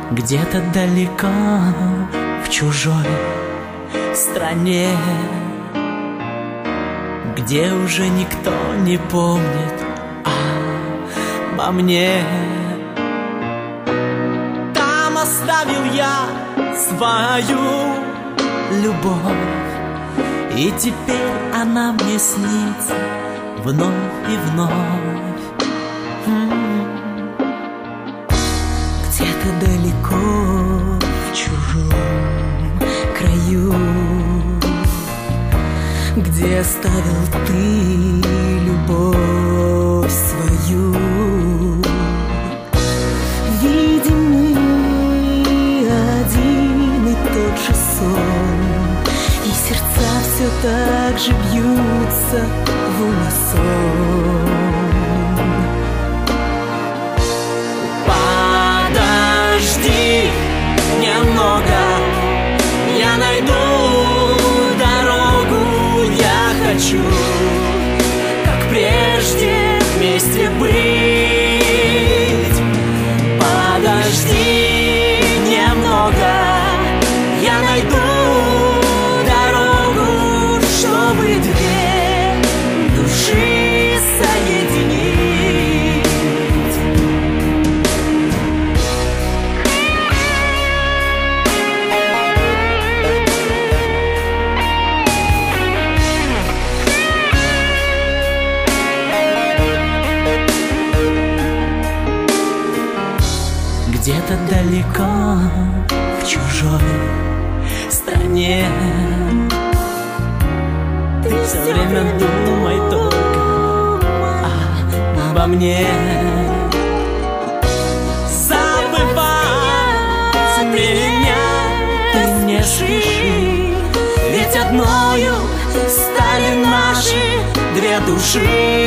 Где-то далеко в чужой стране, где уже никто не помнит обо мне. Там оставил я свою любовь, и теперь она мне снится вновь и вновь. Где-то далеко в чужом краю, где оставил ты любовь свою. Видим мы один и тот же сон, и сердца все так же бьются в унисон. Подожди немного, я найду дорогу. Я хочу, как прежде, вместе быть. Подожди немного, я найду дорогу, чтобы две души соединить. Где-то далеко в чужой стране ты все время думай только обо мне. Забывать меня ты не спеши, ведь одною стали наши две души.